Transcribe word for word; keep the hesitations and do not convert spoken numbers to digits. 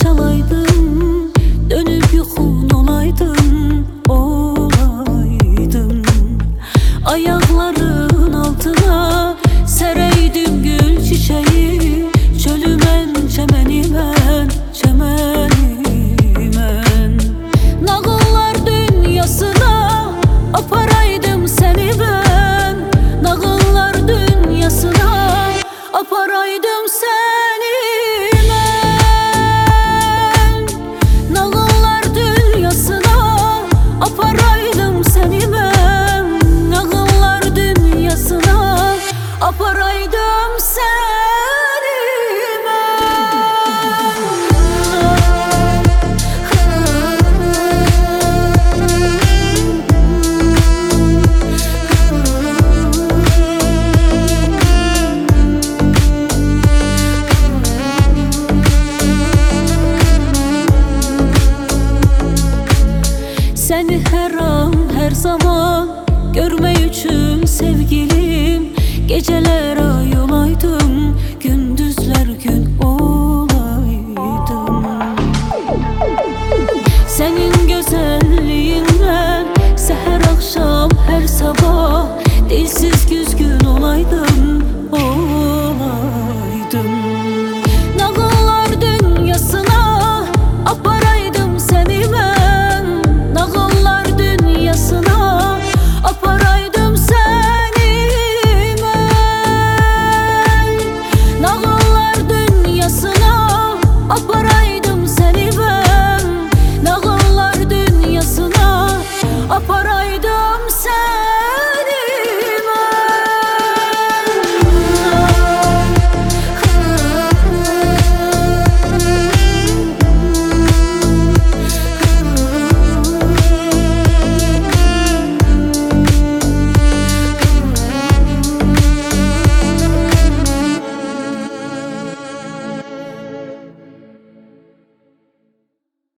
çalaydım, dönüp yuxun olaydım, olaydım. Ayakların altına sereydim gül çiçeği, çölümən, çəmənimən, çəmənimən. Nağıllar dünyasına aparaydım seni ben, nağıllar dünyasına aparaydım seni ben, nağıllar dünyasına aparaydım seni ben, nağıllar dünyasına aparaydım seni Seni her an, her zaman görmək üçün sevgilim, geceler ay olaydım, gündüzler gün olaydım. Senin güzelliğinden seher akşam her sabah dilsiz güz